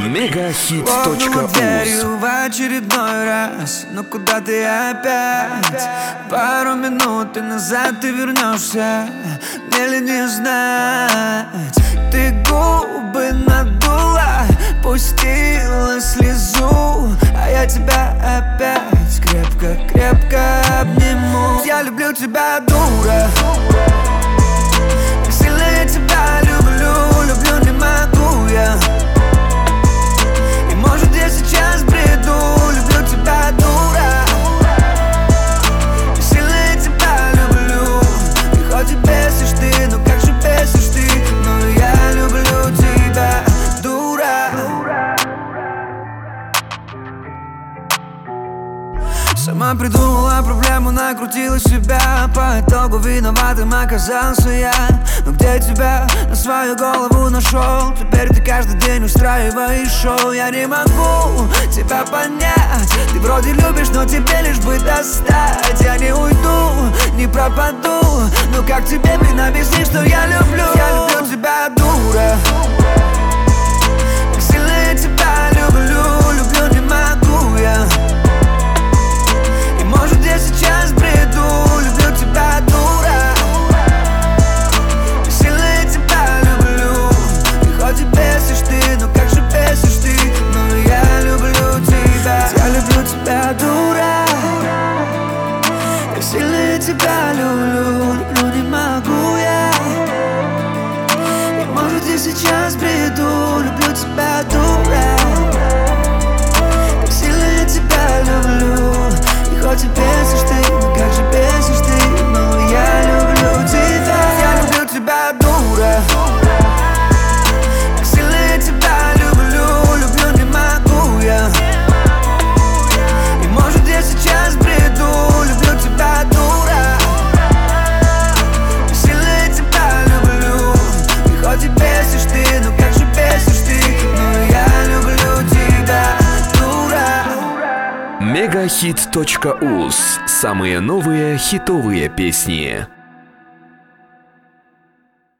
Хлопнула дверью в очередной раз. Ну куда ты опять? Пару минут и назад ты вернешься. Мне ли не знать? Ты губы надула, пустила слезу, а я тебя опять крепко-крепко обниму. Я люблю тебя, дура. Как сильно я тебя люблю, не могу я. И может я сейчас бреду, люблю тебя, дура. Как сильно я тебя люблю. И хоть и бесишь ты, но как же бесишь ты. Но я люблю тебя, дура. Сама придумала проблему, накрутила себя. По итогу виноватым оказался я. Но где тебя на свою голову нашел? Теперь ты каждый день устраиваешь шоу. Я не могу тебя понять. Ты вроде любишь, но тебе лишь бы достать. Я не уйду, не пропаду. Но как тебе, блин, объяснить, что я люблю? Я люблю тебя, дура. Как сильно я тебя люблю, не могу я. Может я сейчас бреду, люблю тебя, дура. Как сильно я тебя люблю. И хоть и бесишь ты, но как же бесишь ты. Но я люблю тебя. Я люблю тебя, дура. Как сильно я тебя люблю, не могу я. И может я сейчас бреду, люблю тебя, дура. Как сильно я тебя люблю. Хоть и бесишь ты, но как же бесишь ты. Но я люблю тебя. Я люблю тебя, дура. Как сильно я тебя люблю, не могу я. И может я сейчас бреду, люблю тебя, дура. Как сильно я тебя люблю. И хоть и бесишь ты, но как же бесишь ты. Но я люблю тебя, дура. Мегахит.уз. Самые новые хитовые песни.